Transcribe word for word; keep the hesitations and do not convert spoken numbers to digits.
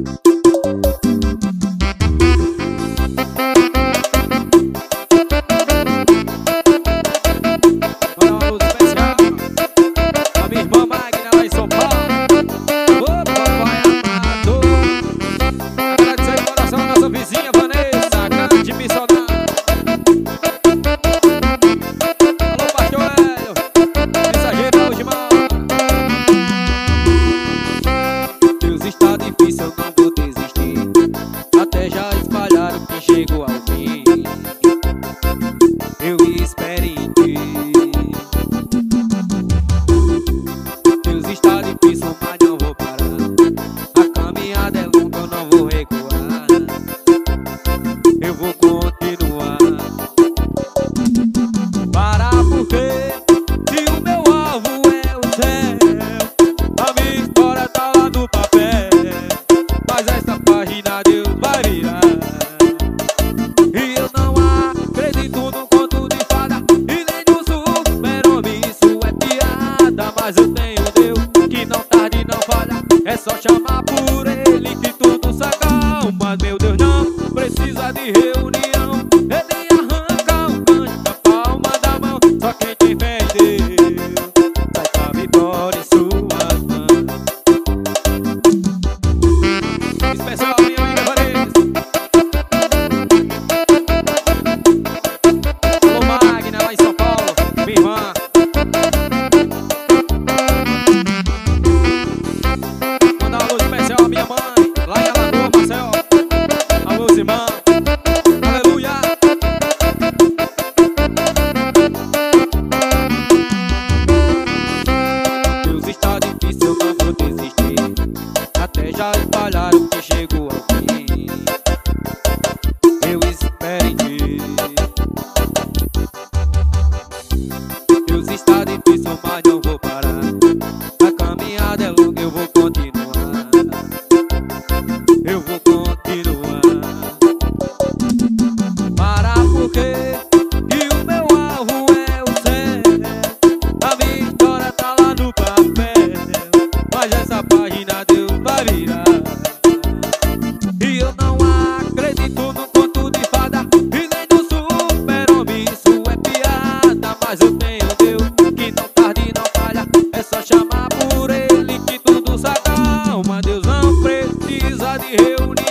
Mas eu tenho Deus que não tarde e não falha. É só chamar por Ele que tudo se acalma. Meu Deus não precisa de reunião. Ele arranca um canto na palma da mão. Só quem tem fé em Deus sai com a vitória em suas mãos. Especial minha amiga Vanessa. Alô Magna lá em São Paulo, minha irmã. Minha mãe, lá em Alagoas, Marcel. Alô, irmãos. Aleluia. Deus está difícil, eu não vou desistir. Até já espalharam que chegou ao fim. Eu espero em ti. Deus está difícil, mas não vou parar. A caminhada é longa, eu vou continuar. Eu vou continuar. Parar porque que o meu alvo é o céu. A minha história tá lá no papel, mas essa página Deus vai virar. E eu não acredito no conto de fada e nem no super-homem, isso é piada. Mas eu tenho Deus que não tarde e não falha. É só chamar por Ele que tudo se acalma. Deus não precisa de reunião.